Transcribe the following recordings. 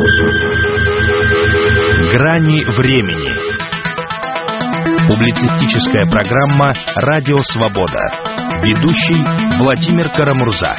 Грани времени. Публицистическая программа «Радио Свобода». Ведущий Владимир Карамурза.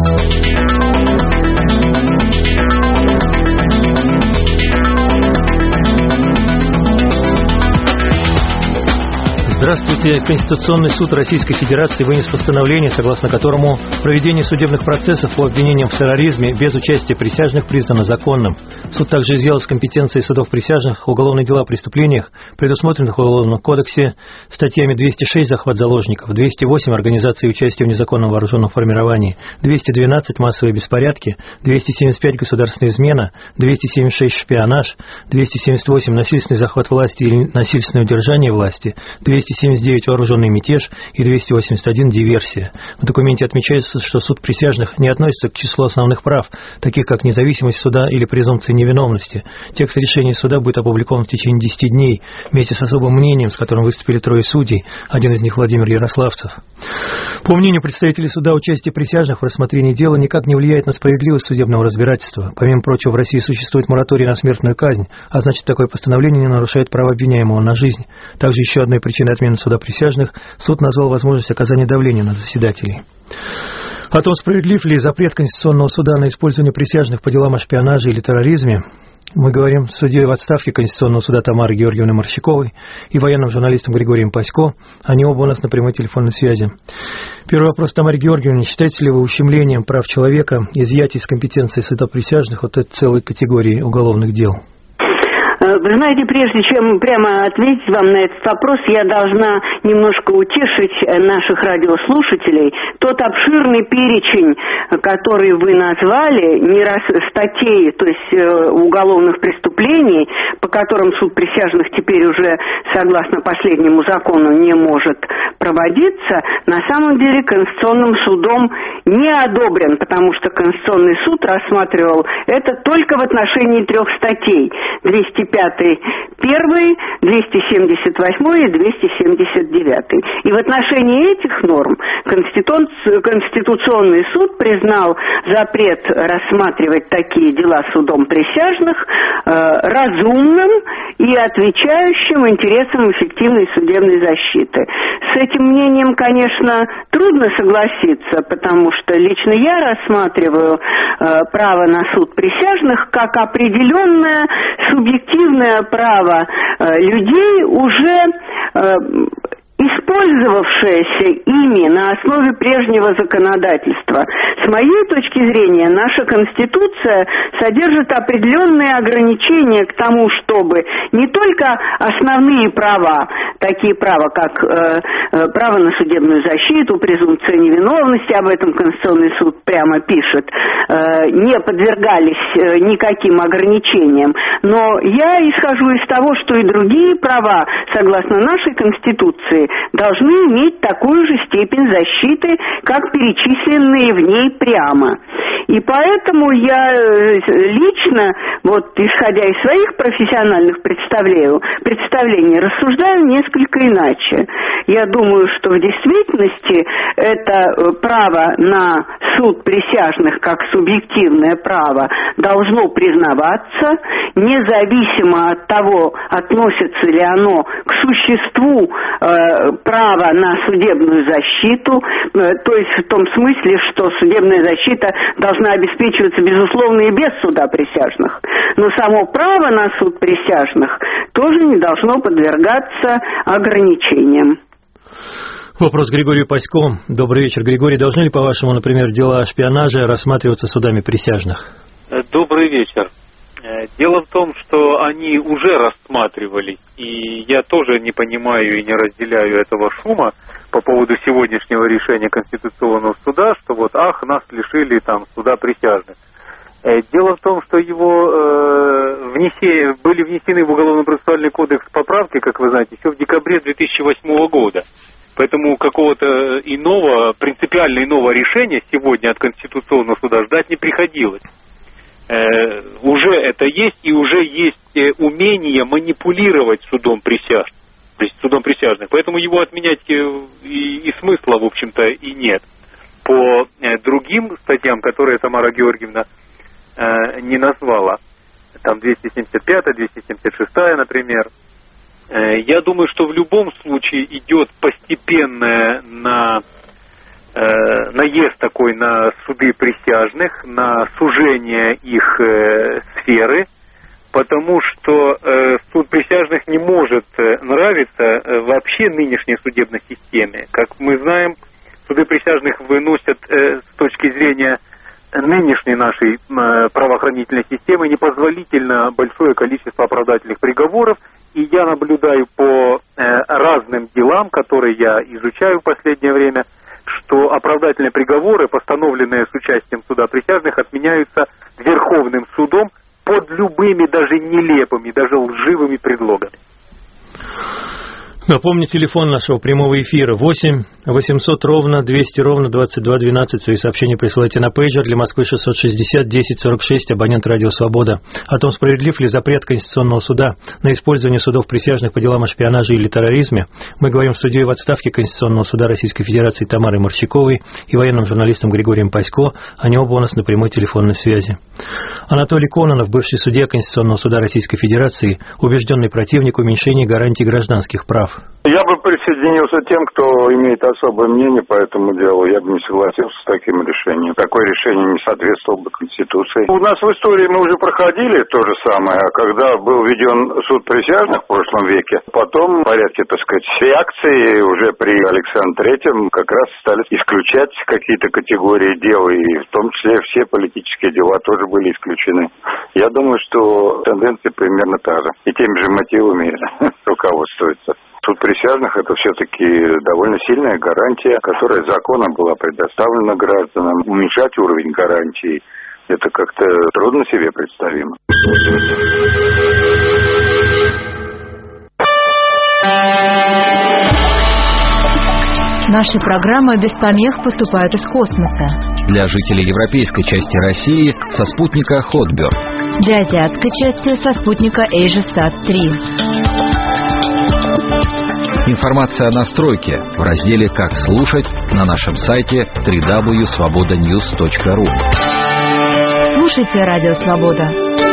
Здравствуйте. Конституционный суд Российской Федерации вынес постановление, согласно которому проведение судебных процессов по обвинениям в терроризме без участия присяжных признано законным. Суд также изъял из компетенции судов присяжных уголовные дела о преступлениях, предусмотренных в Уголовном кодексе статьями 206 «Захват заложников», 208 «Организация и участие в незаконном вооруженном формировании», 212 «Массовые беспорядки», 275 «Государственная измена», 276 «Шпионаж», 278 «Насильственный захват власти или насильственное удержание власти», 279 «Вооруженный мятеж» и 281 «Диверсия». В документе отмечается, что суд присяжных не относится к числу основных прав, таких как независимость суда или презумпция невиновности. Текст решения суда будет опубликован в течение 10 дней вместе с особым мнением, с которым выступили трое судей, один из них Владимир Ярославцев. По мнению представителей суда, участие присяжных в рассмотрении дела никак не влияет на справедливость судебного разбирательства. Помимо прочего, в России существует мораторий на смертную казнь, а значит, такое постановление не нарушает право обвиняемого на жизнь. Также еще одной причиной отмены суда присяжных суд назвал возможность оказания давления на заседателей. О том, справедлив ли запрет Конституционного суда на использование присяжных по делам о шпионаже или терроризме, мы говорим с судьей в отставке Конституционного суда Тамарой Георгиевной Морщаковой и военным журналистом Григорием Пасько. Они оба у нас на прямой телефонной связи. Первый вопрос, Тамаре Георгиевне. Считаете ли вы ущемлением прав человека изъятие из компетенции суда присяжных вот этой целой категории уголовных дел? Вы знаете, прежде чем прямо ответить вам на этот вопрос, я должна немножко утешить наших радиослушателей. Тот обширный перечень, который вы назвали, статей, то есть уголовных преступлений, по которым суд присяжных теперь уже, согласно последнему закону, не может проводиться, на самом деле Конституционным судом не одобрен, потому что Конституционный суд рассматривал это только в отношении 3 статей: 205 1, 278 и 279. И в отношении этих норм Конституционный суд признал запрет рассматривать такие дела судом присяжных разумным и отвечающим интересам эффективной судебной защиты. С этим мнением, конечно, трудно согласиться, потому что лично я рассматриваю право на суд присяжных как определенное субъективное право людей, уже использовавшееся ими на основе прежнего законодательства. С моей точки зрения, наша Конституция содержит определенные ограничения к тому, чтобы не только основные права, такие права, как право на судебную защиту, презумпция невиновности, об этом Конституционный суд прямо пишет, не подвергались никаким ограничениям. Но я исхожу из того, что и другие права, согласно нашей Конституции, должны иметь такую же степень защиты, как перечисленные в ней прямо. И поэтому я лично, исходя из своих профессиональных представлений, рассуждаю несколько иначе. Я думаю, что в действительности это право на суд присяжных как субъективное право должно признаваться, независимо от того, относится ли оно к существу права на судебную защиту, то есть в том смысле, что судебная защита должна обеспечиваться, безусловно, и без суда присяжных. Но само право на суд присяжных тоже не должно подвергаться ограничениям. Вопрос Григорию Пасько. Добрый вечер, Григорий. Должны ли, по-вашему, например, дела о шпионаже рассматриваться судами присяжных? Добрый вечер. Дело в том, что они уже рассматривались, и я тоже не понимаю и не разделяю этого шума по поводу сегодняшнего решения Конституционного суда, что нас лишили суда присяжных. Дело в том, что были внесены в Уголовно-процессуальный кодекс поправки, как вы знаете, еще в декабре 2008 года. Поэтому какого-то принципиально иного решения сегодня от Конституционного суда ждать не приходилось. Уже это есть, и уже есть умение манипулировать судом присяжных. Поэтому его отменять и смысла, в общем-то, и нет. По другим статьям, которые Тамара Георгиевна не назвала, там 275, 276, например. Я думаю, что в любом случае идет постепенное наезд такой на суды присяжных, на сужение их сферы, потому что суд присяжных не может нравиться вообще нынешней судебной системе. Как мы знаем, суды присяжных выносят с точки зрения нынешней нашей правоохранительной системы непозволительно большое количество оправдательных приговоров, и я наблюдаю по разным делам, которые я изучаю в последнее время, что оправдательные приговоры, постановленные с участием суда присяжных, отменяются Верховным судом под любыми, даже нелепыми, даже лживыми предлогами. Напомню, телефон нашего прямого эфира 8 800 ровно 200 ровно 22 12. Свои сообщения присылайте на пейджер для Москвы 660 10 46, абонент Радио Свобода. О том, справедлив ли запрет Конституционного суда на использование судов присяжных по делам о шпионаже или терроризме, мы говорим с судьей в отставке Конституционного суда Российской Федерации Тамарой Морщиковой и военным журналистом Григорием Пасько. Они оба у нас на прямой телефонной связи. Анатолий Кононов, бывший судья Конституционного суда Российской Федерации, убежденный противник уменьшения гарантий гражданских прав. Я бы присоединился к тем, кто имеет особое мнение по этому делу. Я бы не согласился с таким решением. Такое решение не соответствовало бы Конституции. У нас в истории мы уже проходили то же самое, когда был введен суд присяжных в прошлом веке. Потом в порядке, так сказать, реакции уже при Александре III как раз стали исключать какие-то категории дел, и в том числе все политические дела тоже были исключены. Я думаю, что тенденция примерно та же. И теми же мотивами руководствуется. Суд присяжных – это все-таки довольно сильная гарантия, которая законом была предоставлена гражданам. Уменьшать уровень гарантий – это как-то трудно себе представимо. Наши программы без помех поступают из космоса. Для жителей европейской части России со спутника Хотберг. Для азиатской части со спутника AsiaSat-3. Информация о настройке в разделе «Как слушать» на нашем сайте www.svobodanews.ru. Слушайте Радио Свобода.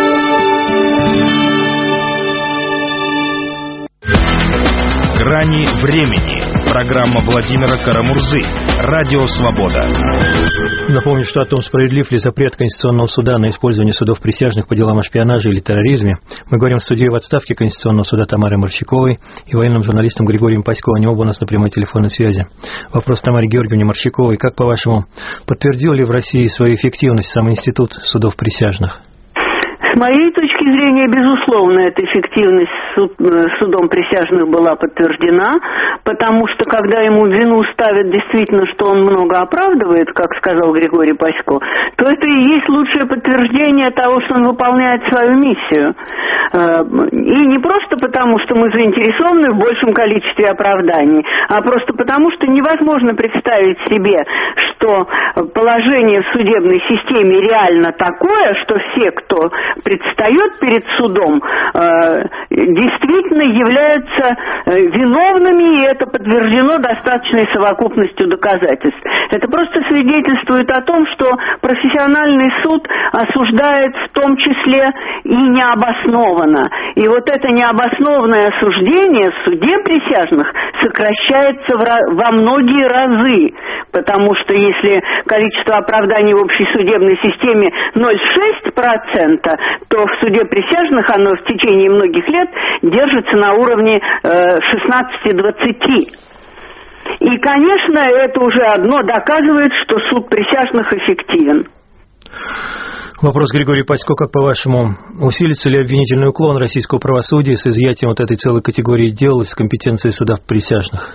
«Грани времени». Программа Владимира Карамурзы. Радио Свобода. Напомню, что о том, справедлив ли запрет Конституционного суда на использование судов присяжных по делам о шпионаже или терроризме, мы говорим с судьей в отставке Конституционного суда Тамарой Морщиковой и военным журналистом Григорием Пасько. Они оба у нас на прямой телефонной связи. Вопрос Тамаре Георгиевне Морщиковой. Как, по-вашему, подтвердил ли в России свою эффективность сам институт судов присяжных? С моей точки зрения, безусловно, эта эффективность судом присяжных была подтверждена, потому что, когда ему вину ставят действительно, что он много оправдывает, как сказал Григорий Пасько, то это и есть лучшее подтверждение того, что он выполняет свою миссию. И не просто потому, что мы заинтересованы в большем количестве оправданий, а просто потому, что невозможно представить себе, что положение в судебной системе реально такое, что все, кто предстает перед судом, действительно являются виновными, и это подтверждено достаточной совокупностью доказательств. Это просто свидетельствует о том, что профессиональный суд осуждает в том числе и необоснованно. И вот это необоснованное осуждение в суде присяжных сокращается во многие разы, потому что если количество оправданий в общей судебной системе 0,6%, то в суде присяжных оно в течение многих лет держится на уровне 16-20. И, конечно, это уже одно доказывает, что суд присяжных эффективен. Вопрос Григорию Пасько. Как, по-вашему, усилится ли обвинительный уклон российского правосудия с изъятием вот этой целой категории дел из компетенции судов присяжных?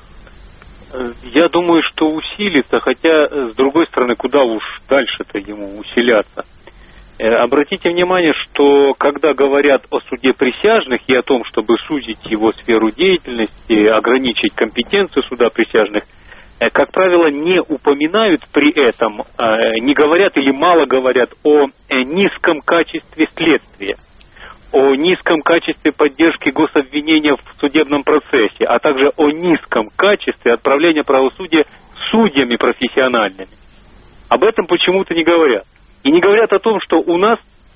Я думаю, что усилится, хотя, с другой стороны, куда уж дальше-то ему усиляться. Обратите внимание, что когда говорят о суде присяжных и о том, чтобы сузить его сферу деятельности, ограничить компетенцию суда присяжных, как правило, не упоминают при этом, не говорят или мало говорят о низком качестве следствия, о низком качестве поддержки гособвинения в судебном процессе, а также о низком качестве отправления правосудия судьями профессиональными. Об этом почему-то не говорят. И не говорят о том, что у нас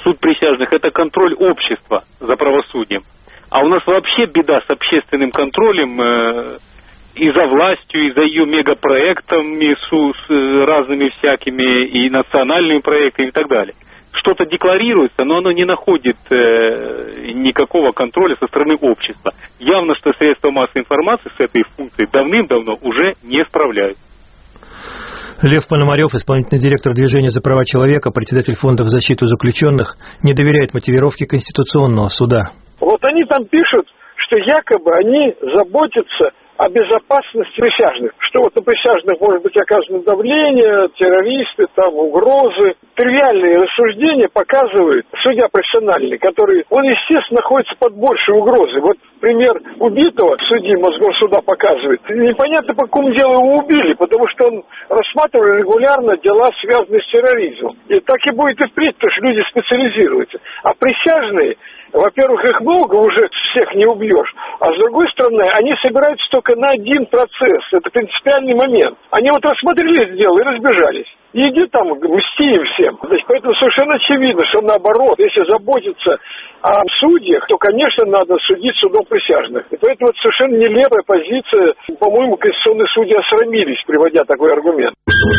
суд присяжных – это контроль общества за правосудием. А у нас вообще беда с общественным контролем и за властью, и за ее мегапроектами с разными всякими и национальными проектами и так далее. Что-то декларируется, но оно не находит никакого контроля со стороны общества. Явно, что средства массовой информации с этой функцией давным-давно уже не справляются. Лев Пономарев, исполнительный директор Движения за права человека, председатель фонда в защиту заключенных, не доверяет мотивировке Конституционного суда. Вот они там пишут, что якобы они заботятся о безопасности присяжных. Что вот на присяжных может быть оказано давление, террористы, там угрозы. Тривиальные рассуждения показывают судья профессиональный, который, он, естественно, находится под большей угрозой. Вот пример убитого судьи Мосгорсуда показывает. Непонятно, по какому делу его убили, потому что он рассматривал регулярно дела, связанные с терроризмом. И так и будет и впредь, потому что люди специализируются. А присяжные, во-первых, их много, уже всех не убьешь. А с другой стороны, они собираются только на один процесс. Это принципиальный момент. Они вот рассмотрели это дело и разбежались. Иди там, мсти им всем. Значит, поэтому совершенно очевидно, что наоборот, если заботиться о судьях, то, конечно, надо судить судом присяжных. И поэтому это совершенно нелепая позиция. По-моему, конституционные судьи осрамились, приводя такой аргумент.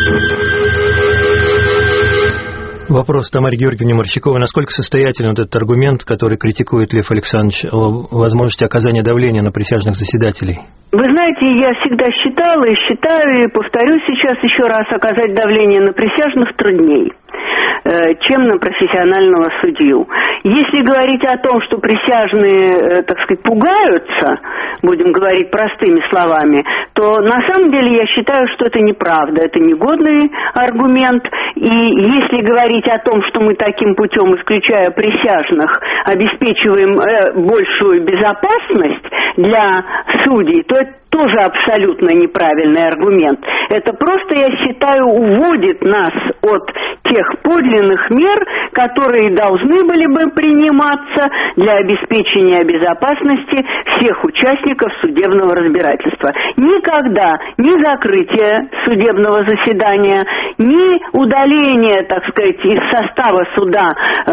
Вопрос Тамаре Георгиевне Морщаковой. Насколько состоятелен этот аргумент, который критикует Лев Александрович, о возможности оказания давления на присяжных заседателей? Вы знаете, я всегда считала и считаю, и повторю сейчас еще раз, оказать давление на присяжных труднее, чем на профессионального судью. Если говорить о том, что присяжные, так сказать, пугаются, будем говорить простыми словами, то на самом деле я считаю, что это неправда, это негодный аргумент. И если говорить о том, что мы таким путем, исключая присяжных, обеспечиваем большую безопасность для судей, то это тоже абсолютно неправильный аргумент. Это просто, я считаю, уводит нас от тех подлинных мер, которые должны были бы приниматься для обеспечения безопасности всех участников судебного разбирательства. Никогда ни закрытие судебного заседания, ни удаление, так сказать, из состава суда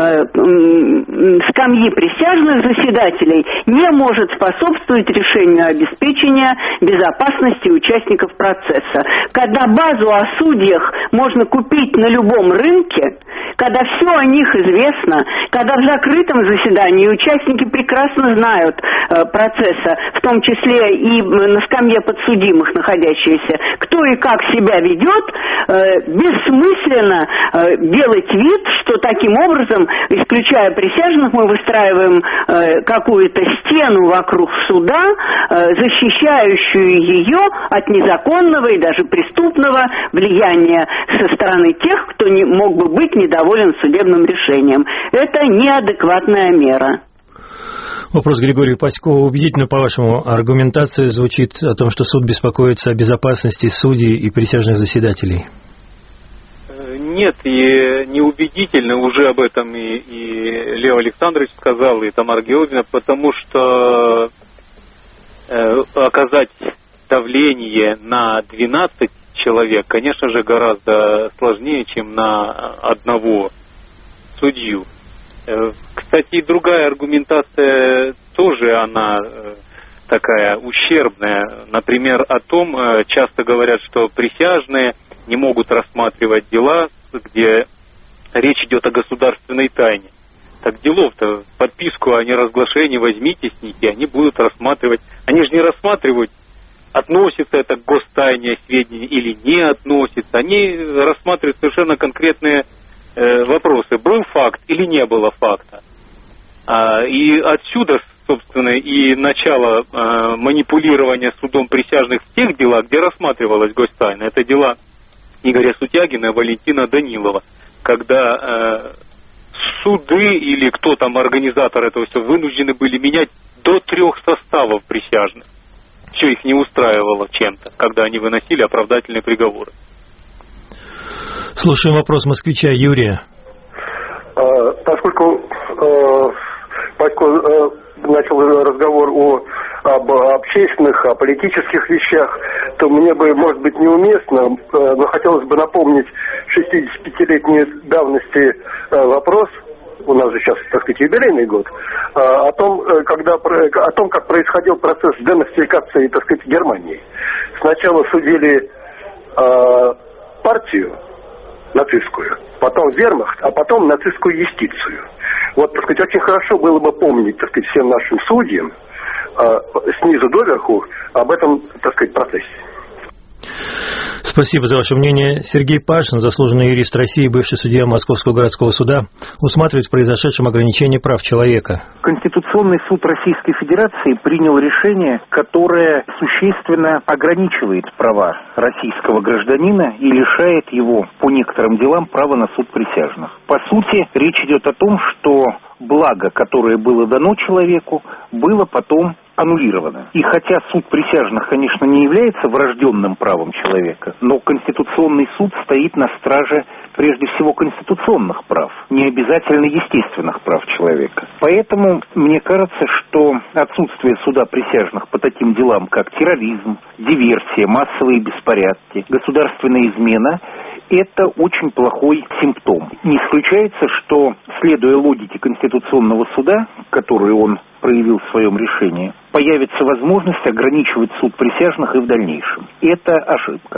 скамьи присяжных заседателей не может способствовать решению обеспечения безопасности участников процесса. Когда базу о судьях можно купить на любом рынке, когда все о них известно, когда в закрытом заседании участники прекрасно знают процесса, в том числе и на скамье подсудимых находящиеся, кто и как себя ведет, бессмысленно делать вид, что таким образом, исключая присяжных, мы выстраиваем какую-то стену вокруг суда, защищающую ее от незаконного и даже преступного влияния со стороны тех, кто не мог бы быть недоволен судебным решением. Это неадекватная мера. Вопрос Григорию Паськову. Убедительно, по-вашему, аргументация звучит о том, что суд беспокоится о безопасности судей и присяжных заседателей? Нет, и неубедительно, уже об этом и Лев Александрович сказал, и Тамара Георгиевна, потому что оказать давление на 12 человек, конечно же, гораздо сложнее, чем на одного судью. Кстати, и другая аргументация тоже, она такая ущербная. Например, о том, часто говорят, что присяжные не могут рассматривать дела, где речь идет о государственной тайне. Так делов-то, подписку о неразглашении возьмите с них, и они будут рассматривать. Они же не рассматривают, относится это к гостайне сведения или не относится. Они рассматривают совершенно конкретные вопросы. Был факт или не было факта. И отсюда, собственно, и начало манипулирования судом присяжных в тех делах, где рассматривалась гостайна. Это дела Игоря Сутягина и Валентина Данилова, когда суды или кто там организатор этого всего вынуждены были менять до 3 составов присяжных. Все их не устраивало чем-то, когда они выносили оправдательные приговоры. Слушаем вопрос москвича Юрия. Поскольку Пасько начал разговор об общественных, о политических вещах, то мне бы, может быть, неуместно, но хотелось бы напомнить 65-летней давности вопрос у нас же сейчас, так сказать, юбилейный год, о том, как происходил процесс денацификации, так сказать, Германии. Сначала судили партию нацистскую, потом вермахт, а потом нацистскую юстицию. Вот, так сказать, очень хорошо было бы помнить, так сказать, всем нашим судьям снизу доверху об этом, так сказать, процессе. Спасибо за ваше мнение. Сергей Пашин, заслуженный юрист России, бывший судья Московского городского суда, усматривает в произошедшем ограничение прав человека. Конституционный суд Российской Федерации принял решение, которое существенно ограничивает права российского гражданина и лишает его по некоторым делам права на суд присяжных. По сути, речь идет о том, что благо, которое было дано человеку, было потом аннулировано. И хотя суд присяжных, конечно, не является врожденным правом человека, но Конституционный суд стоит на страже прежде всего конституционных прав, не обязательно естественных прав человека. Поэтому мне кажется, что отсутствие суда присяжных по таким делам, как терроризм, диверсия, массовые беспорядки, государственная измена, это очень плохой симптом. Не исключается, что, следуя логике Конституционного суда, которую он проявил в своем решении, появится возможность ограничивать суд присяжных и в дальнейшем. Это ошибка.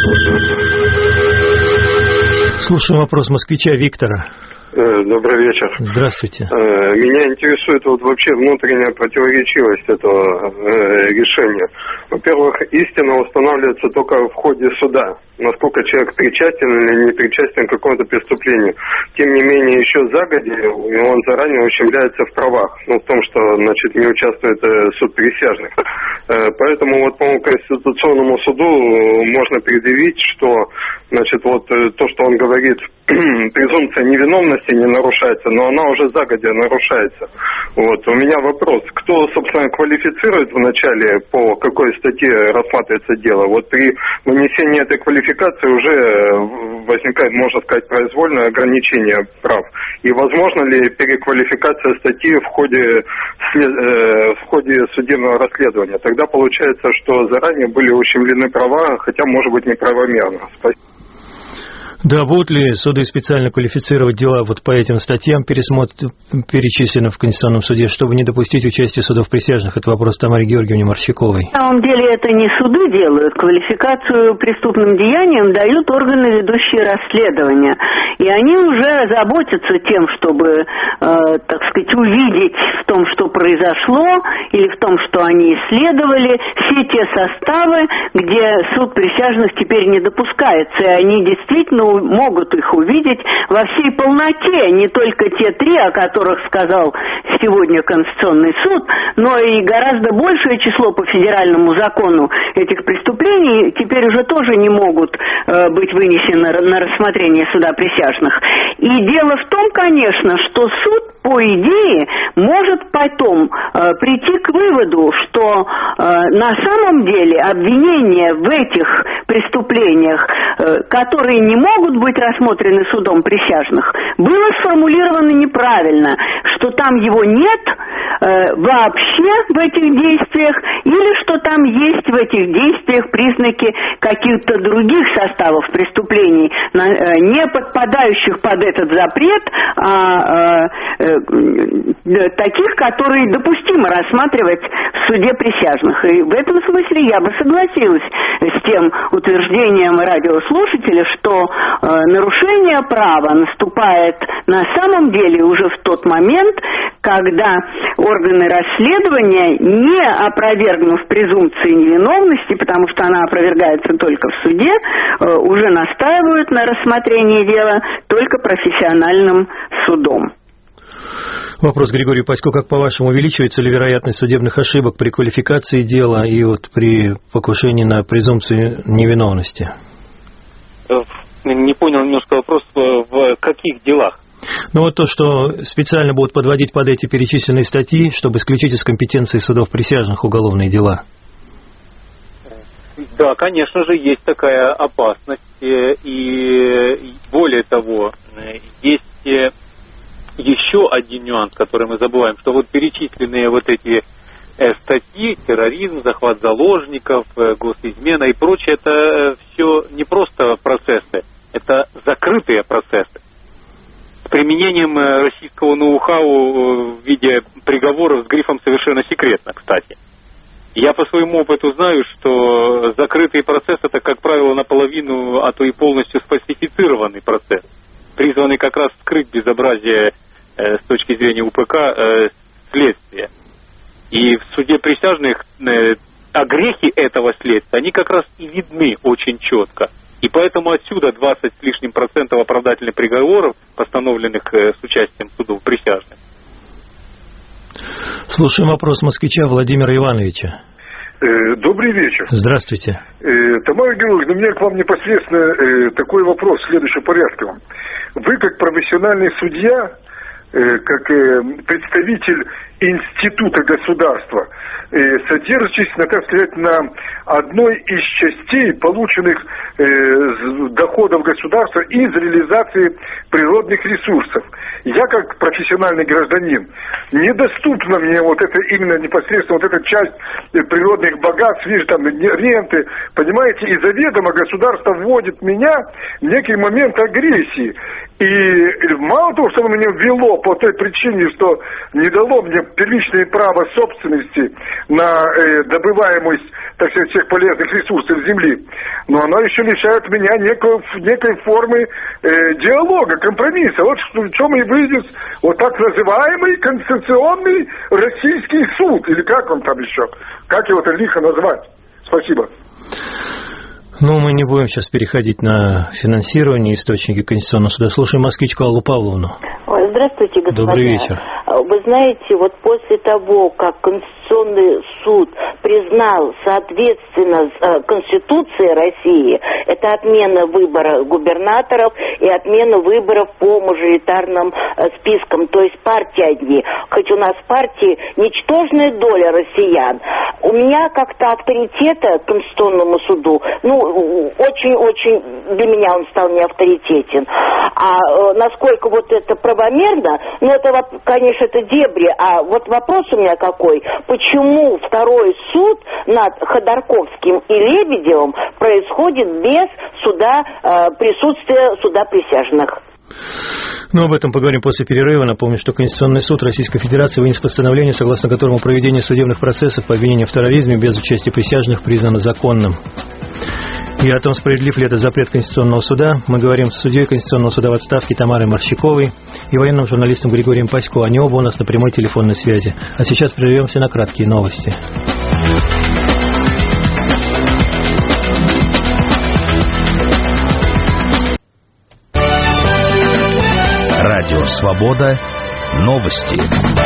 Слушаем вопрос москвича Виктора. Добрый вечер. Здравствуйте. Меня интересует вот вообще внутренняя противоречивость этого решения. Во-первых, истина устанавливается только в ходе суда. Насколько человек причастен или не причастен к какому-то преступлению. Тем не менее, еще загодя, он заранее ущемляется в правах. В том, что, значит, не участвует суд присяжных. Поэтому, вот, по-моему, Конституционному суду можно предъявить, что, значит, вот то, что он говорит, презумпция невиновности не нарушается, но она уже загодя нарушается. Вот, у меня вопрос. Кто, собственно, квалифицирует вначале, по какой статье рассматривается дело? Вот при вынесении этой квалификации уже возникает, можно сказать, произвольное ограничение прав. И возможно ли переквалификация статьи в ходе судебного расследования? Тогда получается, что заранее были ущемлены права, хотя, может быть, неправомерно. Спасибо. Да, будут ли суды специально квалифицировать дела вот по этим статьям, перечисленным в Конституционном суде, чтобы не допустить участия судов присяжных? Это вопрос Тамаре Георгиевне Морщаковой. На самом деле это не суды делают. Квалификацию преступным деяниям дают органы, ведущие расследования. И они уже заботятся тем, чтобы, так сказать, увидеть в том, что произошло, или в том, что они исследовали, все те составы, где суд присяжных теперь не допускается. И они действительно могут их увидеть во всей полноте, не только те три, о которых сказал сегодня Конституционный суд, но и гораздо большее число по федеральному закону этих преступлений теперь уже тоже не могут быть вынесены на рассмотрение суда присяжных. И дело в том, конечно, что суд, по идее, может потом прийти к выводу, что на самом деле обвинения в этих преступлениях, которые не могут быть рассмотрены судом присяжных, было сформулировано неправильно, что там его нет вообще в этих действиях, или что там есть в этих действиях признаки каких-то других составов преступлений, не подпадающих под этот запрет, а таких, которые допустимо рассматривать в суде присяжных. И в этом смысле я бы согласилась с тем утверждением радиослушателя, что нарушение права наступает на самом деле уже в тот момент, когда органы расследования, не опровергнув презумпции невиновности, потому что она опровергается только в суде, уже настаивают на рассмотрении дела только профессиональным судом. Вопрос Григорию Паську. Как, по-вашему, увеличивается ли вероятность судебных ошибок при квалификации дела и вот при покушении на презумпцию невиновности? Не понял немножко вопрос, в каких делах? Ну вот то, что специально будут подводить под эти перечисленные статьи, чтобы исключить из компетенции судов присяжных уголовные дела. Да, конечно же, есть такая опасность. И более того, есть еще один нюанс, который мы забываем, что вот перечисленные вот эти статьи, терроризм, захват заложников, госизмена и прочее, это все не просто процессы, это закрытые процессы. с применением российского ноу-хау в виде приговоров с грифом «совершенно секретно», кстати. Я по своему опыту знаю, что закрытый процесс – это, как правило, наполовину, а то и полностью сфальсифицированный процесс, призванный как раз скрыть безобразие с точки зрения УПК следствия. И в суде присяжных огрехи этого следствия, они как раз и видны очень четко. И поэтому отсюда 20 с лишним процентов оправдательных приговоров, постановленных с участием судов присяжных. Слушаем вопрос москвича Владимира Ивановича. Добрый вечер. Здравствуйте. Тамара Георгиевна, у меня к вам непосредственно такой вопрос следующего порядка. Вы как профессиональный судья, как представитель института государства, содержитесь, так сказать, на одной из частей полученных доходов государства из реализации природных ресурсов. Я, как профессиональный гражданин, недоступна мне вот это именно непосредственно вот эта часть природных богатств, видишь, там ренты, понимаете, и заведомо государство вводит меня в некий момент агрессии. И мало того, что оно меня ввело по той причине, что не дало мне первичное право собственности на добываемость, так сказать, всех полезных ресурсов земли, но оно еще лишает меня некой формы диалога, компромисса. Вот в чем и выйдет вот так называемый Конституционный Российский суд, или как он там еще, как его-то лихо назвать. Спасибо. Ну, мы не будем сейчас переходить на финансирование источники Конституционного суда. Слушаем москвичку Аллу Павловну. Здравствуйте, господа. Добрый вечер. Вы знаете, вот после того, как Конституционный суд признал, соответственно, Конституции России, это отмена выбора губернаторов и отмена выборов по мажоритарным спискам, то есть партии одни. Хоть у нас в партии ничтожная доля россиян. У меня как-то авторитета к Конституционному суду, очень-очень для меня он стал не авторитетен. А насколько вот это правомерно, это, конечно, это дебри. А вот вопрос у меня какой. Почему второй суд над Ходорковским и Лебедевым происходит без присутствия суда присяжных? Об этом поговорим после перерыва. Напомню, что Конституционный суд Российской Федерации вынес постановление, согласно которому проведение судебных процессов по обвинению в терроризме без участия присяжных признано законным. И о том, справедлив ли это запрет Конституционного суда, мы говорим с судьей Конституционного суда в отставке Тамарой Марщиковой и военным журналистом Григорием Пасько. Они оба у нас на прямой телефонной связи. А сейчас прервемся на краткие новости. Радио «Свобода». Новости.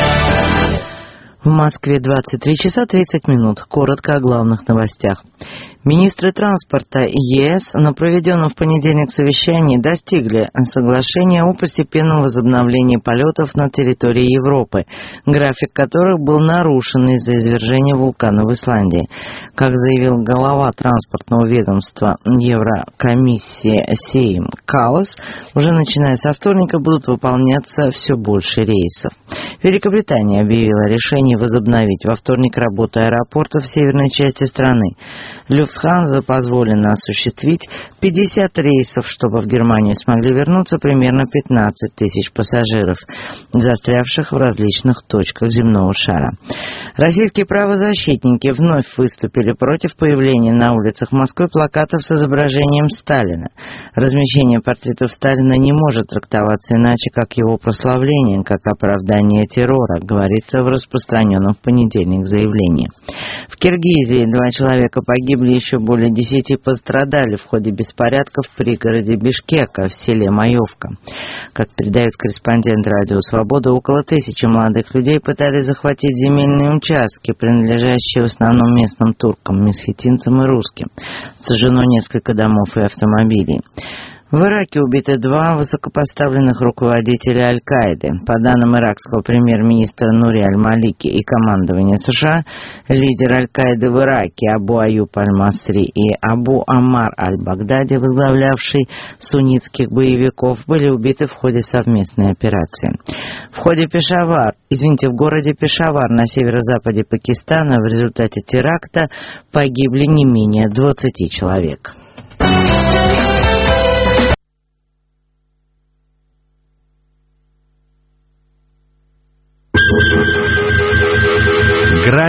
В Москве 23 часа 30 минут. Коротко о главных новостях. Министры транспорта ЕС на проведенном в понедельник совещании достигли соглашения о постепенном возобновлении полетов на территории Европы, график которых был нарушен из-за извержения вулкана в Исландии. Как заявил глава транспортного ведомства Еврокомиссии Сейм Каллас, уже начиная со вторника будут выполняться все больше рейсов. Великобритания объявила решение возобновить во вторник работу аэропортов в северной части страны. Люфтханза позволено осуществить 50 рейсов, чтобы в Германию смогли вернуться примерно 15 тысяч пассажиров, застрявших в различных точках земного шара. Российские правозащитники вновь выступили против появления на улицах Москвы плакатов с изображением Сталина. Размещение портретов Сталина не может трактоваться иначе, как его прославление, как оправдание террора, говорится в распространенном в понедельник заявлении. В Киргизии 2 человека погибли, еще более 10 пострадали в ходе беспорядков в пригороде Бишкека в селе Маевка. Как передает корреспондент «Радио Свобода», около 1000 молодых людей пытались захватить земельные участки, принадлежащие в основном местным туркам, месхетинцам и русским. Сожжено несколько домов и автомобилей. В Ираке убиты 2 высокопоставленных руководителя Аль-Каиды. По данным иракского премьер-министра Нури Аль-Малики и командования США, лидер Аль-Каиды в Ираке Абу Аюб Аль-Масри и Абу Амар Аль-Багдади, возглавлявший суннитских боевиков, были убиты в ходе совместной операции. В городе Пешавар на северо-западе Пакистана в результате теракта погибли не менее 20 человек.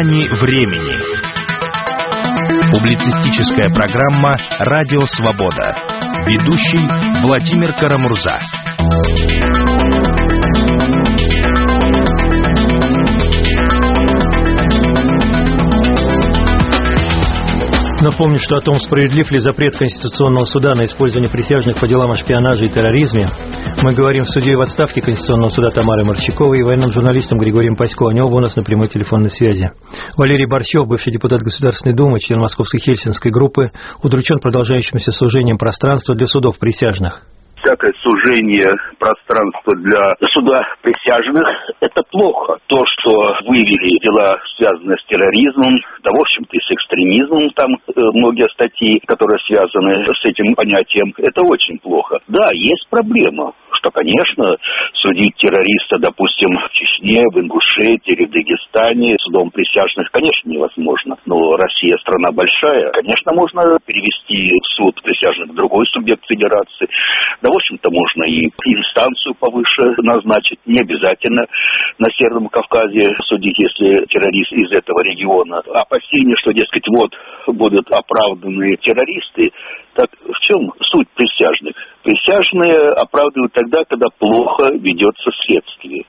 грани времени. Публицистическая программа «Радио Свобода». Ведущий Владимир Карамурза. Напомню, что о том, справедлив ли запрет Конституционного суда на использование присяжных по делам о шпионаже и терроризме, мы говорим с судьей в отставке Конституционного суда Тамарой Марчаковой и военным журналистом Григорием Пасько. Они оба у нас на прямой телефонной связи. Валерий Борщев, бывший депутат Государственной Думы, член Московской Хельсинской группы, удручен продолжающимся сужением пространства для судов присяжных. Всякое сужение пространства для суда присяжных – это плохо. То, что вывели дела, связанные с терроризмом, да, в общем-то, и с экстремизмом, там многие статьи, которые связаны с этим понятием, это очень плохо. Да, есть проблема, что, конечно, судить террориста, допустим, в Чечне, в Ингушетии или в Дагестане судом присяжных, конечно, невозможно. Но Россия страна большая, конечно, можно перевести суд присяжных в другой субъект федерации. Да, в общем-то, можно и инстанцию повыше назначить. Не обязательно на Северном Кавказе судить, если террорист из этого региона. Опасения, что, дескать, вот будут оправданы террористы. Так в чем суть присяжных? Присяжные оправдывают тогда, когда плохо ведется следствие.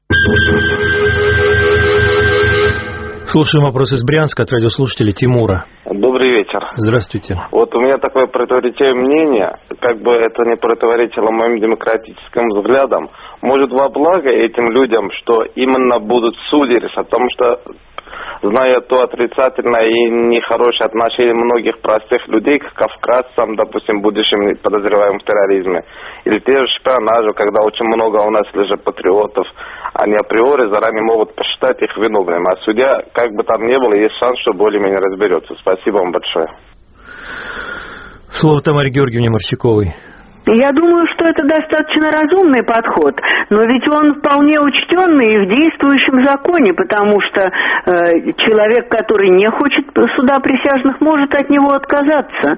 Слушаем вопрос из Брянска от радиослушателя Тимура. Добрый вечер. Здравствуйте. Вот у меня такое противоречивое мнение, как бы это не противоречило моим демократическим взглядам. Может, во благо этим людям, что именно будут судиться, потому что, зная то отрицательное и нехорошее отношение многих простых людей к кавказцам, допустим, будущим подозреваемым в терроризме, или те же шпионажи, когда очень много у нас лжепатриотов, они априори заранее могут посчитать их виновными. А судья, как бы там ни было, есть шанс, что более-менее разберется. Спасибо вам большое. Слово Тамаре Георгиевне Марчаковой. Я думаю, что это достаточно разумный подход, но ведь он вполне учтенный и в действующем законе, потому что человек, который не хочет суда присяжных, может от него отказаться.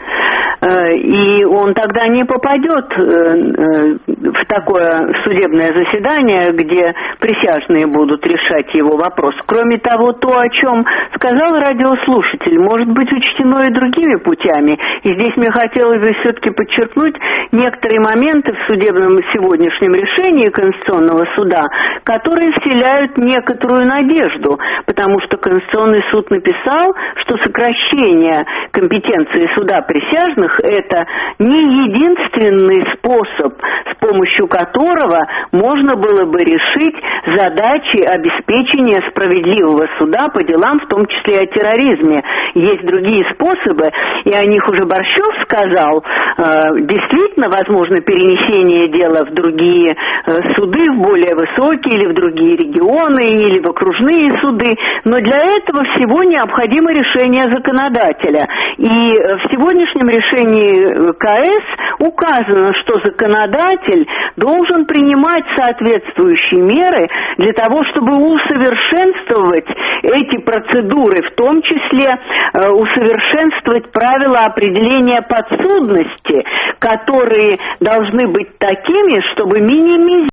И он тогда не попадет в такое судебное заседание, где присяжные будут решать его вопрос. Кроме того, то, о чем сказал радиослушатель, может быть учтено и другими путями. И здесь мне хотелось бы все-таки подчеркнуть некоторые моменты в судебном сегодняшнем решении Конституционного суда, которые вселяют некоторую надежду, потому что Конституционный суд написал, что сокращение компетенции суда присяжных – это не единственный способ, с помощью которого можно было бы решить задачи обеспечения справедливого суда по делам, в том числе о терроризме. Есть другие способы, и о них уже Борщев сказал. Действительно, возможно перенесение дела в другие суды, в более высокие, или в другие регионы, или в окружные суды, но для этого всего необходимо решение законодателя. И в сегодняшнем решении КС указано, что законодатель должен принимать соответствующие меры для того, чтобы усовершенствовать эти процедуры, в том числе усовершенствовать правила определения подсудности, которые должны быть такими, чтобы минимизировать.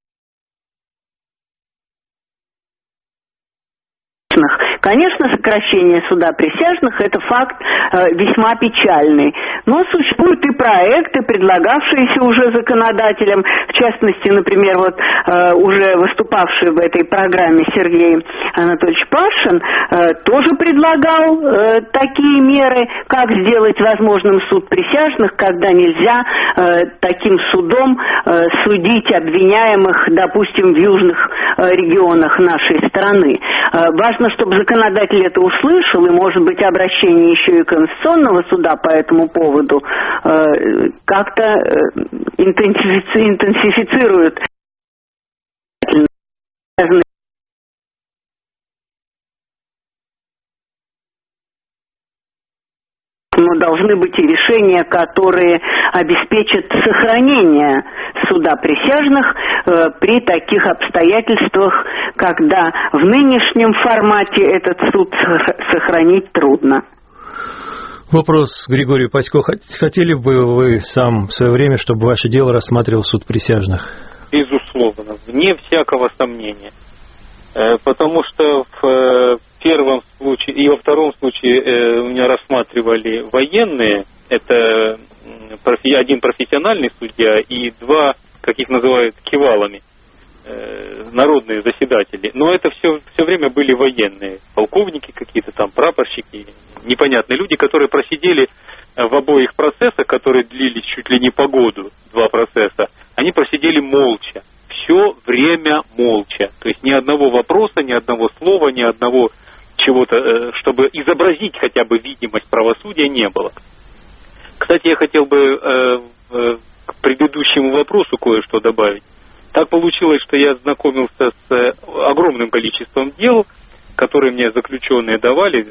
Конечно, сокращение суда присяжных – это факт весьма печальный. Но существуют и проекты, предлагавшиеся уже законодателям. В частности, например, вот уже выступавший в этой программе Сергей Анатольевич Пашин тоже предлагал такие меры, как сделать возможным суд присяжных, когда нельзя таким судом судить обвиняемых, допустим, в южных регионах нашей страны. Важно, чтобы законодатель это услышал, и, может быть, обращение еще и Конституционного суда по этому поводу как-то интенсифицирует но должны быть и решения, которые обеспечат сохранение суда присяжных при таких обстоятельствах, когда в нынешнем формате этот суд сохранить трудно. Вопрос Григорию Пасько. Хотели бы вы сам в свое время, чтобы ваше дело рассматривал суд присяжных? Безусловно, вне всякого сомнения. Потому что в первом случае и во втором случае у меня рассматривали военные. Это один профессиональный судья и два, как их называют, кивалами, народные заседатели. Но это все время были военные, полковники какие-то там, прапорщики, непонятные люди, которые просидели в обоих процессах, которые длились чуть ли не по году, два процесса. Они просидели молча, все время молча. То есть ни одного вопроса, ни одного слова, ни одного чего-то, чтобы изобразить хотя бы видимость правосудия, не было. Кстати, я хотел бы к предыдущему вопросу кое-что добавить. Так получилось, что я знакомился с огромным количеством дел, которые мне заключенные давали,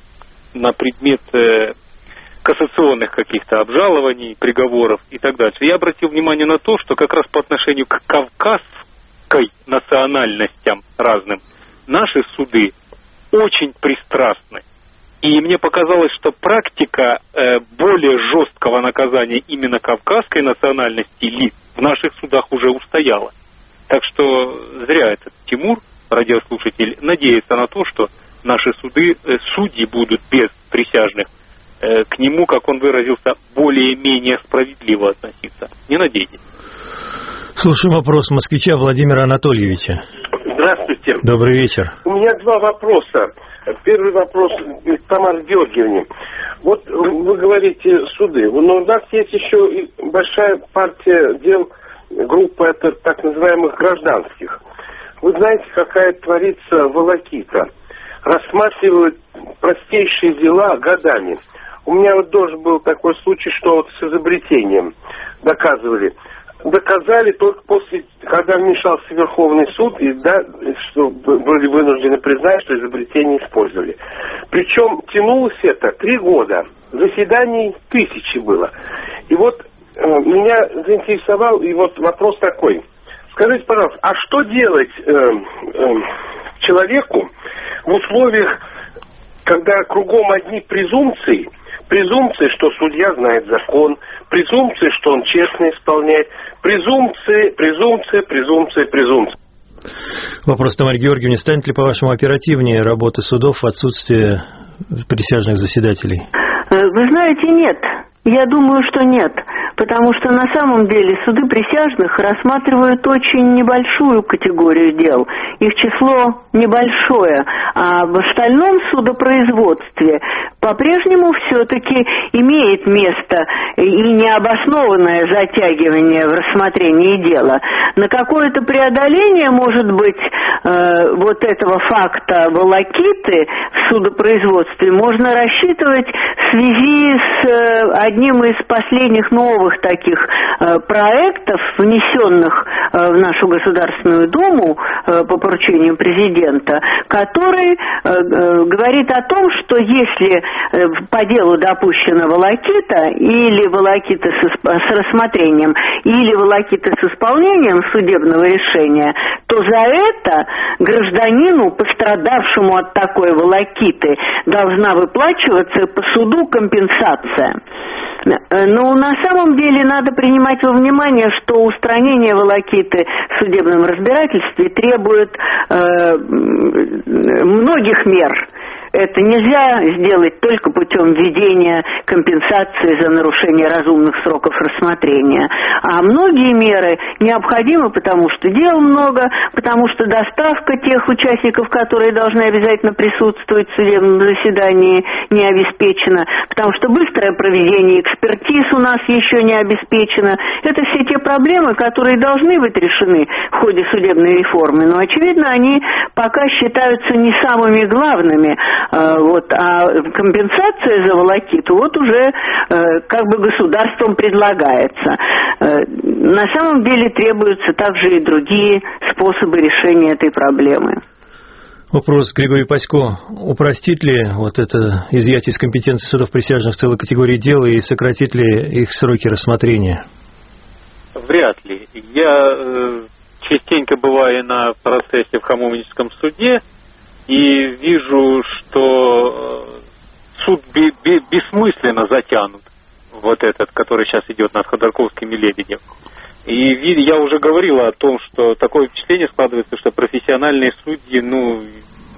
на предмет кассационных каких-то обжалований, приговоров и так дальше. Я обратил внимание на то, что как раз по отношению к кавказской национальностям разным наши суды очень пристрастны. И мне показалось, что практика более жесткого наказания именно кавказской национальности лиц в наших судах уже устояла. Так что зря этот Тимур, радиослушатель, надеется на то, что наши судьи будут без присяжных к нему, как он выразился, более-менее справедливо относиться. Не надейтесь. Слушаем вопрос москвича Владимира Анатольевича. Здравствуйте. Добрый вечер. У меня два вопроса. Первый вопрос к Тамаре Георгиевне. Вот вы говорите суды, но у нас есть еще и большая партия дел, группа это так называемых гражданских. Вы знаете, какая творится волокита. Рассматривают простейшие дела годами. У меня вот тоже был такой случай, что вот с изобретением доказывали. Доказали только после, когда вмешался Верховный суд, и что были вынуждены признать, что изобретение использовали. Причем тянулось это 3 года. Заседаний 1000 было. И вот меня заинтересовал, и вот вопрос такой. Скажите, пожалуйста, а что делать человеку в условиях, когда кругом одни презумпции, что судья знает закон, презумпции, что он честно исполняет, презумпции. Вопрос Тамаре Георгиевне. Станет ли, по-вашему, оперативнее работа судов в отсутствие присяжных заседателей? Вы знаете, нет. Я думаю, что нет. Потому что на самом деле суды присяжных рассматривают очень небольшую категорию дел. Их число небольшое. А в остальном судопроизводстве по-прежнему все-таки имеет место и необоснованное затягивание в рассмотрении дела. На какое-то преодоление, может быть, вот этого факта волокиты в судопроизводстве можно рассчитывать в связи с одним из последних новых таких проектов, внесенных в нашу Государственную Думу по поручению президента, который говорит о том, что если по делу допущена волокита или волокита с рассмотрением, или волокита с исполнением судебного решения, то за это гражданину, пострадавшему от такой волокиты, должна выплачиваться по суду компенсация. Но на самом деле надо принимать во внимание, что устранение волокиты в судебном разбирательстве требует многих мер. Это нельзя сделать только путем введения компенсации за нарушение разумных сроков рассмотрения. А многие меры необходимы, потому что дел много, потому что доставка тех участников, которые должны обязательно присутствовать в судебном заседании, не обеспечена, потому что быстрое проведение экспертиз у нас еще не обеспечено. Это все те проблемы, которые должны быть решены в ходе судебной реформы, но, очевидно, они пока считаются не самыми главными. А компенсация за волокиту уже как бы государством предлагается. На самом деле требуются также и другие способы решения этой проблемы. Вопрос Григорию Пасько. Упростит ли это изъятие из компетенции судов присяжных целой категории дел и сократит ли их сроки рассмотрения? Вряд ли. Я частенько бываю на процессе в Хамовническом суде, и вижу, что суд бессмысленно затянут, этот, который сейчас идет над Ходорковским и Лебедем. И я уже говорил о том, что такое впечатление складывается, что профессиональные судьи,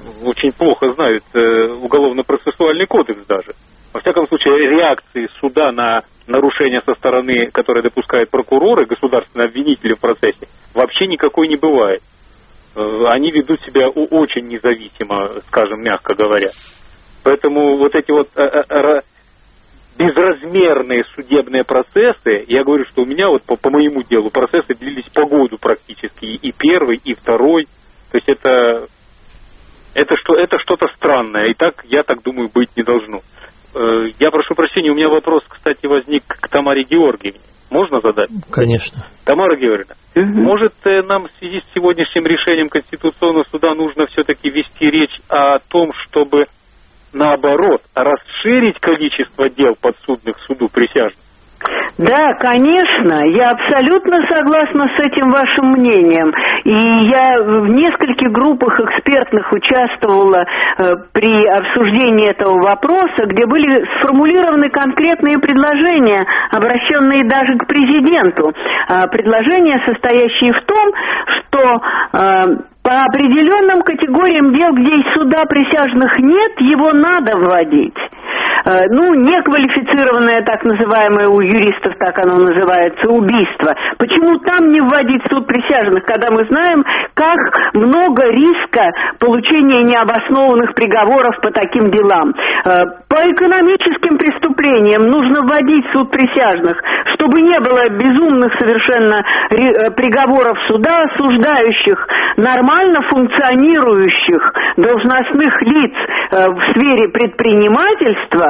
очень плохо знают уголовно-процессуальный кодекс даже. Во всяком случае, реакции суда на нарушения со стороны, которые допускают прокуроры, государственные обвинители в процессе, вообще никакой не бывает. Они ведут себя очень независимо, скажем, мягко говоря. Поэтому вот эти вот безразмерные судебные процессы, я говорю, что у меня вот по моему делу процессы длились по году практически, и первый, и второй. То есть это что-то странное, и так, я так думаю, быть не должно. Я прошу прощения, у меня вопрос, кстати, возник к Тамаре Георгиевне. Можно задать? Конечно. Тамара Георгиевна, может, нам в связи с сегодняшним решением Конституционного суда нужно все-таки вести речь о том, чтобы, наоборот, расширить количество дел, подсудных суду присяжных? Да, конечно, я абсолютно согласна с этим вашим мнением. И я в нескольких группах экспертных участвовала при обсуждении этого вопроса, где были сформулированы конкретные предложения, обращенные даже к президенту. Предложения, состоящие в том, что по определенным категориям дел, где суда присяжных нет, его надо вводить. Неквалифицированное, так называемое, у юристов так оно называется, убийство. Почему там не вводить суд присяжных, когда мы знаем, как много риска получения необоснованных приговоров по таким делам? По экономическим преступлениям нужно вводить суд присяжных, чтобы не было безумных совершенно приговоров суда, осуждающих нормально функционирующих должностных лиц в сфере предпринимательства,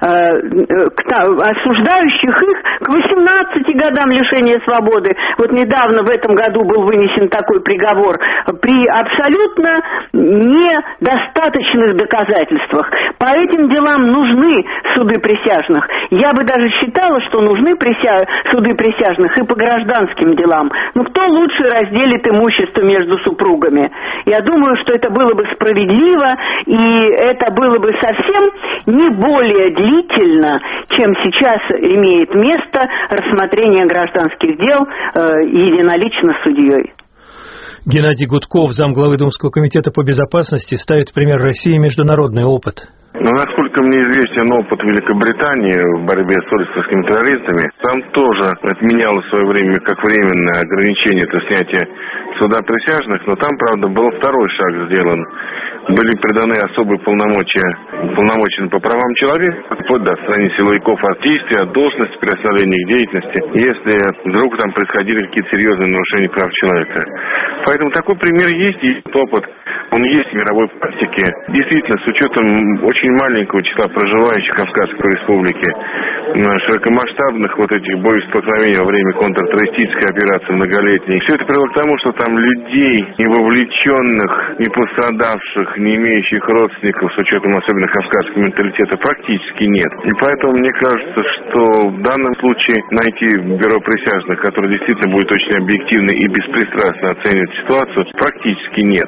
осуждающих их к 18 годам лишения свободы. Вот недавно в этом году был вынесен такой приговор при абсолютно недостаточных доказательствах. По этим делам нужны суды присяжных. Я бы даже считала, что нужны суды присяжных и по гражданским делам. Кто лучше разделит имущество между супругами? Я думаю, что это было бы справедливо, и это было бы совсем не более длительно, чем сейчас имеет место рассмотрение гражданских дел единолично судьей. Геннадий Гудков, замглавы Думского комитета по безопасности, ставит в пример России международный опыт. Насколько мне известен опыт Великобритании в борьбе с исламскими террористами, там тоже отменялось в свое время как временное ограничение, это снятие суда присяжных, но там, правда, был второй шаг сделан. Были приданы особые полномочия по правам человека, вплоть до отстранения силовиков от действий, от должности, приостановления их деятельности, если вдруг там происходили какие-то серьезные нарушения прав человека. Поэтому такой пример есть, и опыт, он есть в мировой практике. Действительно, с учетом очень маленького числа проживающих в Кавказской республике, широкомасштабных вот этих боестолкновений во время контртеррористической операции многолетней, все это привело к тому, что там людей, не вовлеченных, не пострадавших, не имеющих родственников, с учетом особенно кавказского менталитета, практически нет. И поэтому мне кажется, что в данном случае найти бюро присяжных, которое действительно будет очень объективно и беспристрастно оценивать ситуацию, практически нет.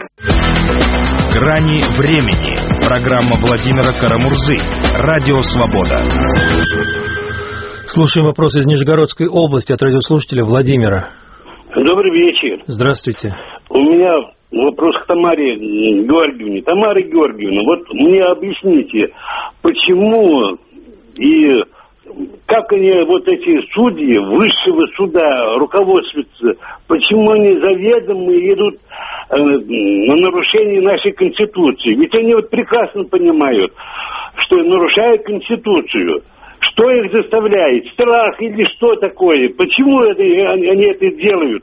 «Грани времени». Программа Владимира Карамурзы. Радио «Свобода». Слушаем вопрос из Нижегородской области от радиослушателя Владимира. Добрый вечер. Здравствуйте. У меня вопрос к Тамаре Георгиевне. Тамара Георгиевна, вот мне объясните, почему и как они, вот эти судьи высшего суда, руководствуются, почему они заведомо идут на нарушение нашей Конституции? Ведь они вот прекрасно понимают, что нарушают Конституцию. Что их заставляет? Страх или что такое? Почему они это делают?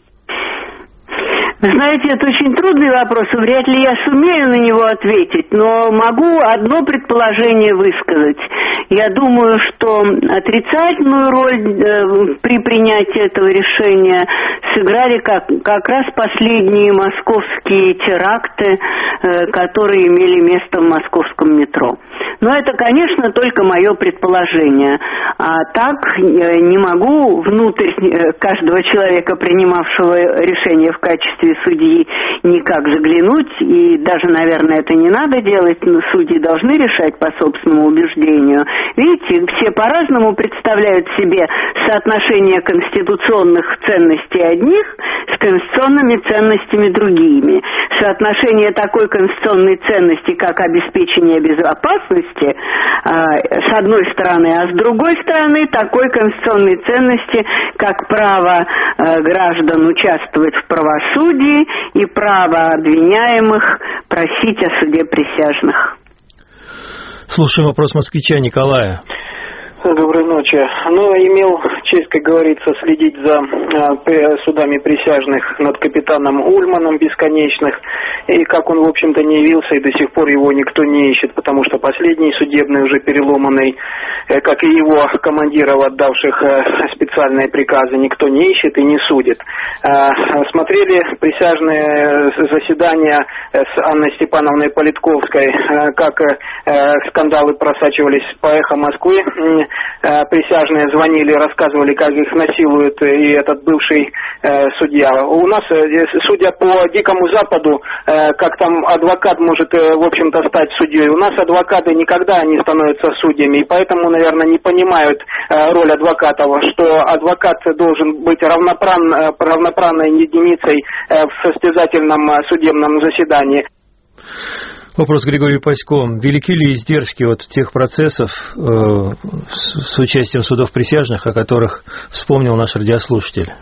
Знаете, это очень трудный вопрос, и вряд ли я сумею на него ответить, но могу одно предположение высказать. Я думаю, что отрицательную роль при принятии этого решения сыграли как раз последние московские теракты, которые имели место в московском метро. Но это, конечно, только мое предположение. А так не могу внутрь каждого человека, принимавшего решение в качестве судьи, никак заглянуть. И даже, наверное, это не надо делать. Но судьи должны решать по собственному убеждению. Видите, все по-разному представляют себе соотношение конституционных ценностей одних с конституционными ценностями другими. соотношение такой конституционной ценности, как обеспечение безопасности, с одной стороны, а с другой стороны, такой конституционной ценности, как право граждан участвовать в правосудии и право обвиняемых просить о суде присяжных. Слушаем вопрос москвича Николая. Доброй ночи. Имел честь, как говорится, следить за судами присяжных над капитаном Ульманом бесконечных, и как он, в общем-то, не явился, и до сих пор его никто не ищет, потому что последний судебный, уже переломанный, как и его командиров, отдавших специальные приказы, никто не ищет и не судит. Смотрели присяжные заседания с Анной Степановной Политковской, как скандалы просачивались по эхо Москвы. Присяжные звонили, рассказывали, как их насилуют, и этот бывший судья. У нас, судя по Дикому Западу, как там адвокат может, в общем-то, стать судьей, у нас адвокаты никогда не становятся судьями, и поэтому, наверное, не понимают роль адвокатов, что адвокат должен быть равноправной единицей в состязательном судебном заседании. Вопрос Григорию Пасько. Велики ли издержки от тех процессов с участием судов присяжных, о которых вспомнил наш радиослушатель?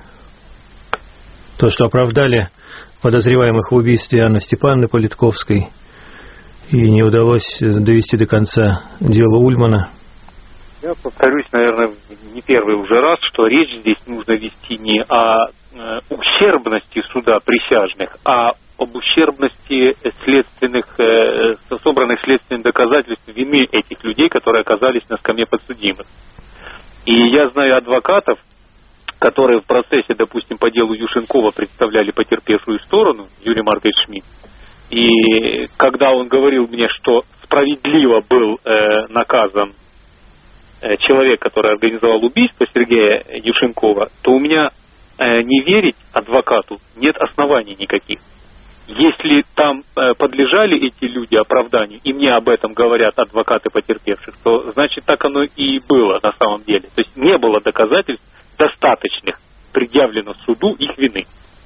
То, что оправдали подозреваемых в убийстве Анны Степановны Политковской, и не удалось довести до конца дело Ульмана. Я повторюсь, наверное, не первый уже раз, что речь здесь нужно вести не о ущербности суда присяжных, а об ущербности собранных следственных доказательств вины этих людей, которые оказались на скамье подсудимых. И я знаю адвокатов, которые в процессе, допустим, по делу Юшенкова представляли потерпевшую сторону, Юрий Маркович Шмидт, и когда он говорил мне, что справедливо был наказан человек, который организовал убийство Сергея Юшенкова, то у меня не верить адвокату нет оснований никаких. Если там подлежали эти люди оправданию, и мне об этом говорят адвокаты потерпевших, то значит так оно и было на самом деле. То есть не было доказательств достаточных, предъявлено суду их вины.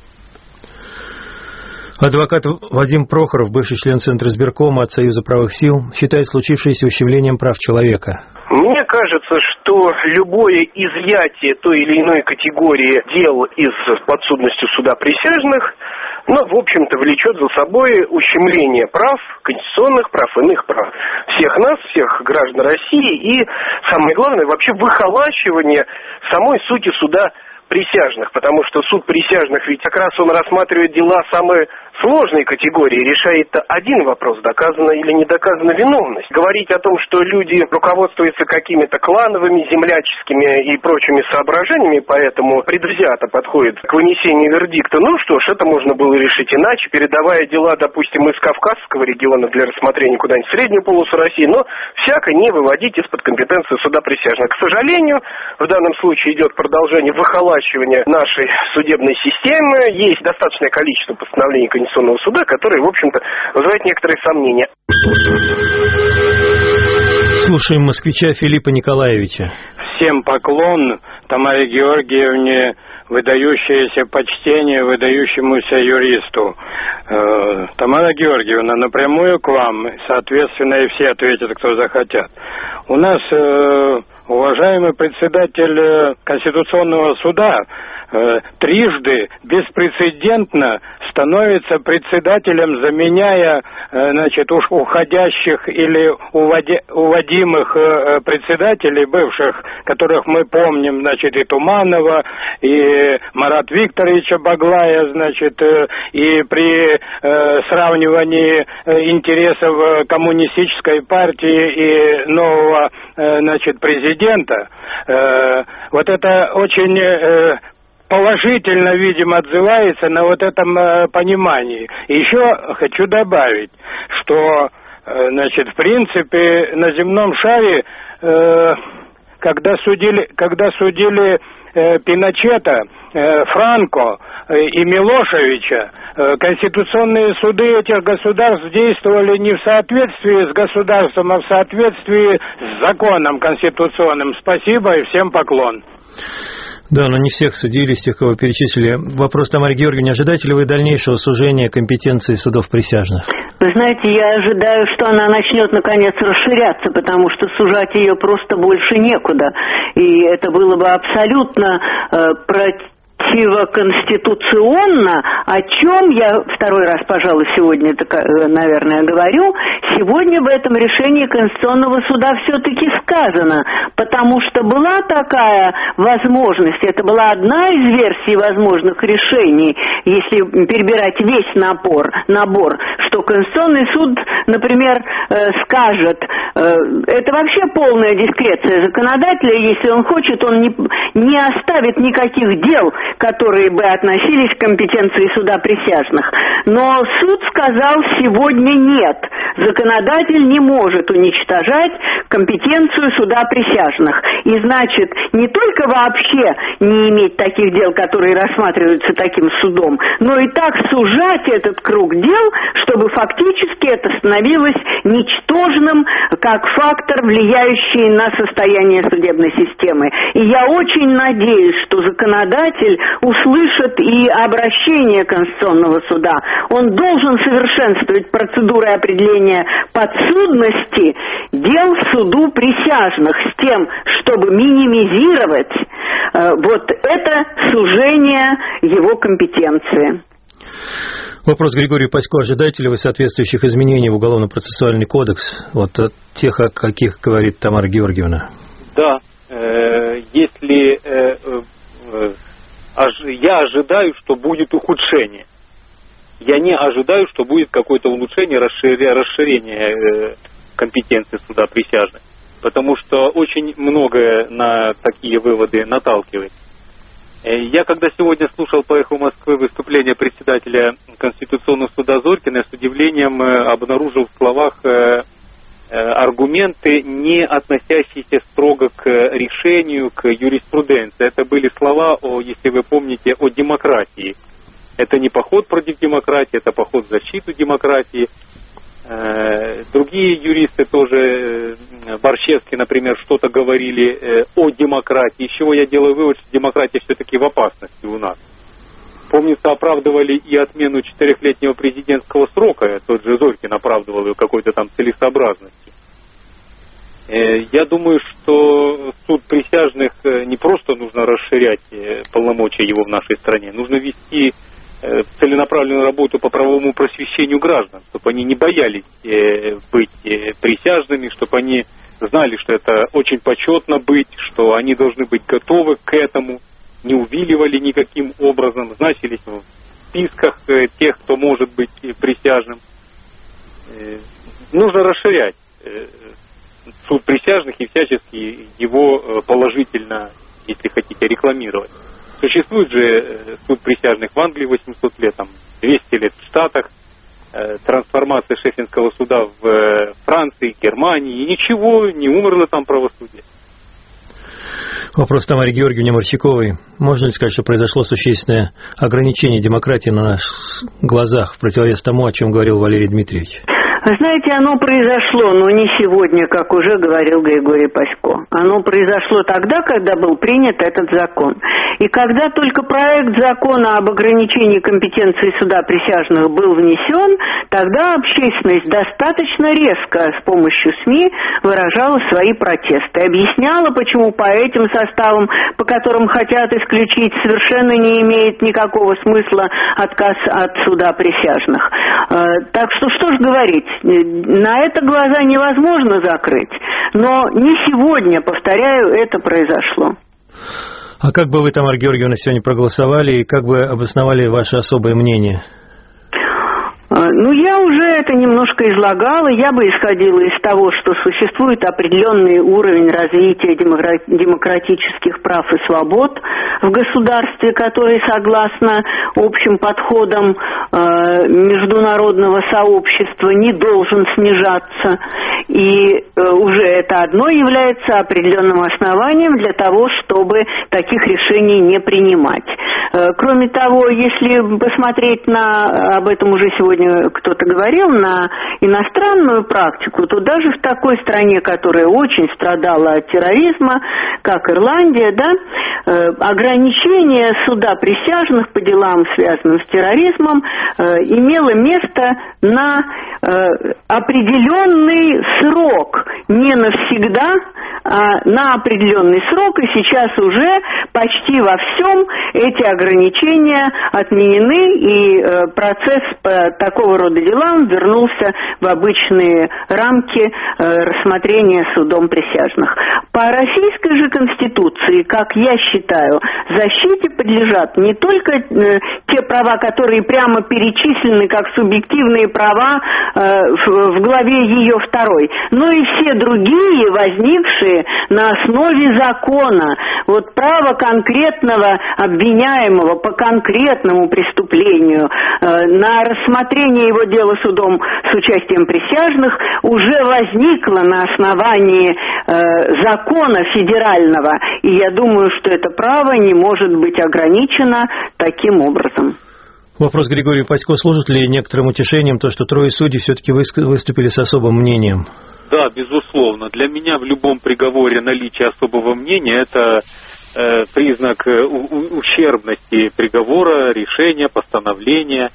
Адвокат Вадим Прохоров, бывший член Центра избиркома от Союза правых сил, считает случившееся ущемлением прав человека. Мне кажется, что любое изъятие той или иной категории дел из подсудности суда присяжных, в общем-то, влечет за собой ущемление прав, конституционных прав, иных прав всех нас, всех граждан России и, самое главное, вообще выхолащивание самой сути суда присяжных, потому что суд присяжных ведь как раз он рассматривает дела самой сложной категории, решает один вопрос, доказана или не доказана виновность. Говорить о том, что люди руководствуются какими-то клановыми, земляческими и прочими соображениями, поэтому предвзято подходит к вынесению вердикта, что ж, это можно было решить иначе, передавая дела, допустим, из Кавказского региона для рассмотрения куда-нибудь в среднюю полосу России, но всяко не выводить из-под компетенции суда присяжных. К сожалению, в данном случае идет продолжение выхолащивания нашей судебной системы. Есть достаточное количество постановлений Конституционного суда, которые, в общем-то, вызывают некоторые сомнения. Слушаем москвича Филиппа Николаевича. Всем поклон Тамаре Георгиевне, выдающееся почтение выдающемуся юристу. Тамара Георгиевна, напрямую к вам, соответственно, и все ответят, кто захотят. У нас уважаемый председатель Конституционного суда трижды беспрецедентно становится председателем, заменяя, уходящих или уводимых председателей бывших, которых мы помним, и Туманова, и Марата Викторовича Баглая, и при сравнивании интересов коммунистической партии и нового, президента, вот это очень положительно, видимо, отзывается на вот этом понимании. И еще хочу добавить, что, в принципе, на земном шаре, когда судили Пиночета, Франко и Милошевича, конституционные суды этих государств действовали не в соответствии с государством, а в соответствии с законом конституционным. Спасибо и всем поклон. Да, но не всех судили, с тех, кого перечислили. Вопрос, Тамаре Георгиевне, ожидаете ли вы дальнейшего сужения компетенции судов присяжных? Вы знаете, я ожидаю, что она начнет наконец расширяться, потому что сужать ее просто больше некуда. И это было бы абсолютно противоконституционно, о чем я второй раз, пожалуй, сегодня, наверное, говорю. Сегодня в этом решении Конституционного суда все-таки сказано, потому что была такая возможность, это была одна из версий возможных решений, если перебирать весь набор, что Конституционный суд, например, скажет, это вообще полная дискреция законодателя, если он хочет, он не оставит никаких дел, которые бы относились к компетенции суда присяжных. Но суд сказал сегодня нет. Законодатель не может уничтожать компетенцию суда присяжных. И значит, не только вообще не иметь таких дел, которые рассматриваются таким судом, но и так сужать этот круг дел, чтобы фактически это становилось ничтожным как фактор, влияющий на состояние судебной системы. И я очень надеюсь, что законодатель услышит и обращение Конституционного суда. Он должен совершенствовать процедуры определения подсудности дел суду присяжных с тем, чтобы минимизировать вот это сужение его компетенции. Вопрос Григорию Пасько. Ожидаете ли вы соответствующих изменений в Уголовно-процессуальный кодекс, вот тех, о каких говорит Тамара Георгиевна? Да. Если я ожидаю, что будет ухудшение. Я не ожидаю, что будет какое-то улучшение, расширение компетенции суда присяжных. Потому что очень многое на такие выводы наталкивает. Я когда сегодня слушал по «Эху Москвы» выступление председателя Конституционного суда Зорькина, с удивлением обнаружил в словах аргументы, не относящиеся строго к решению, к юриспруденции. Это были слова, если вы помните, о демократии. Это не поход против демократии, это поход в защиту демократии. Другие юристы тоже, Борщевский, например, что-то говорили о демократии, из чего я делаю вывод, что демократия все-таки в опасности у нас. Помнится, оправдывали и отмену 4-летнего президентского срока, тот же Зорькин оправдывал ее какой-то там целесообразностью. Я думаю, что суд присяжных не просто нужно расширять полномочия его в нашей стране, нужно вести целенаправленную работу по правовому просвещению граждан, чтобы они не боялись быть присяжными, чтобы они знали, что это очень почетно быть, что они должны быть готовы к этому, не увиливали никаким образом, значились в списках тех, кто может быть присяжным. Нужно расширять суд присяжных и всячески его положительно, если хотите, рекламировать. Существует же суд присяжных в Англии 800 лет, там 200 лет в Штатах, трансформация Шеффилдского суда в Франции, Германии, и ничего, не умерло там правосудие. Вопрос Тамаре Георгиевне Марчаковой. Можно ли сказать, что произошло существенное ограничение демократии на наших глазах в противовес тому, о чем говорил Валерий Дмитриевич? Вы знаете, оно произошло, но не сегодня, как уже говорил Григорий Пасько. Оно произошло тогда, когда был принят этот закон. И когда только проект закона об ограничении компетенции суда присяжных был внесен, тогда общественность достаточно резко с помощью СМИ выражала свои протесты. Объясняла, почему по этим составам, по которым хотят исключить, совершенно не имеет никакого смысла отказ от суда присяжных. Так что ж говорить? На это глаза невозможно закрыть, но не сегодня, повторяю, это произошло. А как бы вы, Тамара Георгиевна, сегодня проголосовали и как бы обосновали ваше особое мнение? Ну, я уже это немножко излагала. Я бы исходила из того, что существует определенный уровень развития демократических прав и свобод в государстве, который, согласно общим подходам международного сообщества не должен снижаться. И уже это одно является определенным основанием для того, чтобы таких решений не принимать. Кроме того, если посмотреть об этом уже сегодня кто-то говорил, на иностранную практику, то даже в такой стране, которая очень страдала от терроризма, как Ирландия, ограничение суда присяжных по делам, связанным с терроризмом, имело место на определенный срок, не навсегда, а на определенный срок, и сейчас уже почти во всем эти ограничения отменены, и процесс по такого рода делам вернулся в обычные рамки рассмотрения судом присяжных. По российской же Конституции, как я считаю, защите подлежат не только те права, которые прямо перечислены как субъективные права в главе ее 2, но и все другие, возникшие на основе закона. Вот право конкретного обвиняемого по конкретному преступлению на рассмотрение его дела судом с участием присяжных уже возникло на основании закона федерального, и я думаю, что это право не может быть ограничено таким образом. Вопрос Григорию Пасько. Служит ли некоторым утешением то, что 3 судей все-таки выступили с особым мнением? Да, безусловно. Для меня в любом приговоре наличие особого мнения – это признак ущербности приговора, решения, постановления.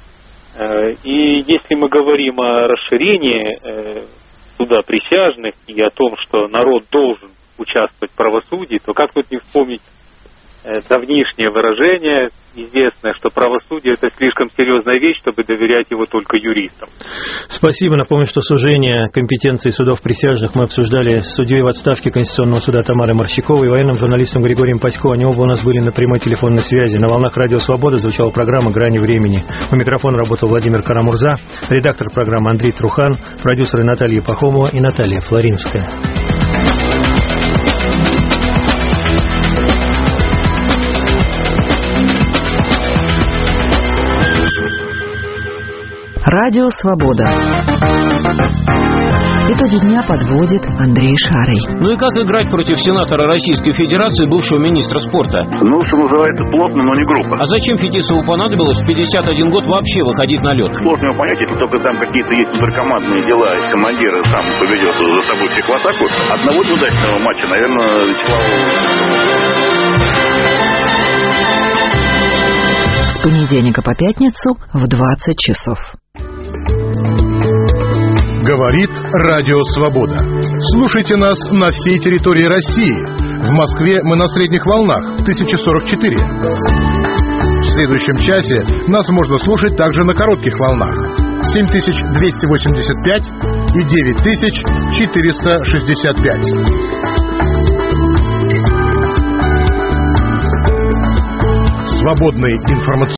И если мы говорим о расширении суда присяжных и о том, что народ должен участвовать в правосудии, то как тут не вспомнить давнишнее выражение, известное, что правосудие – это слишком серьезная вещь, чтобы доверять его только юристам. Спасибо. Напомню, что сужение компетенции судов присяжных мы обсуждали с судьей в отставке Конституционного суда Тамарой Морщаковой и военным журналистом Григорием Пасько. Они оба у нас были на прямой телефонной связи. На волнах Радио Свобода звучала программа «Грани времени». У микрофона работал Владимир Карамурза, редактор программы Андрей Трухан, продюсеры Наталья Пахомова и Наталья Флоринская. Радио Свобода. Итоги дня подводит Андрей Шарый. Ну и как играть против сенатора Российской Федерации, бывшего министра спорта? Ну, что называется, плотно, но не грубо. А зачем Фетисову понадобилось в 51 год вообще выходить на лед? Сложно его понять, если только там какие-то есть суперкомандные дела, и командир сам поведет за собой всех в атаку. Одного неудачного матча, наверное, Вячеславу... С понедельника по пятницу в 20 часов. Говорит Радио Свобода. Слушайте нас на всей территории России. В Москве мы на средних волнах 1044. В следующем часе нас можно слушать также на коротких волнах 7285 и 9465. Свободный информационный